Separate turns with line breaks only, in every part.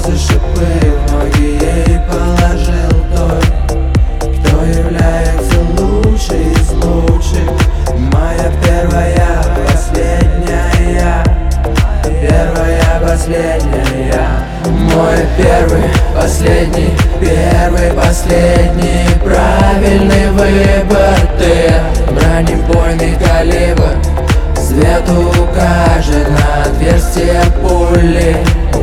розы, шипы в ноги ей положил той, кто является лучшей из лучших. Моя первая, последняя, первая, последняя. Мой первый, последний, первый, последний, правильный выбор ты. Бронебойный калибр свету укажет на отверстие пули.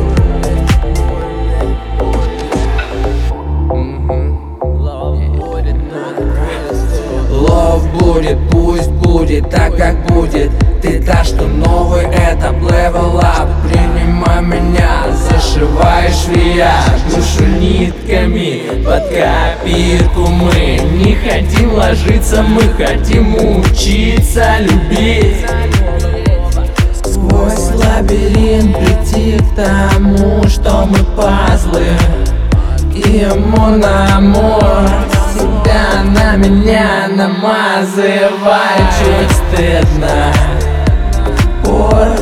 Лов будет, пусть будет так, как будет. Ты та, что новый этап, level up. Принимай меня, зашивай швея, душу нитками под копирку. Мы не хотим ложиться, мы хотим учиться любить. Сквозь лабиринт прийти к тому, что мы пазлы, и мономор. Себя на меня намазывай, чуть стыдно. Порно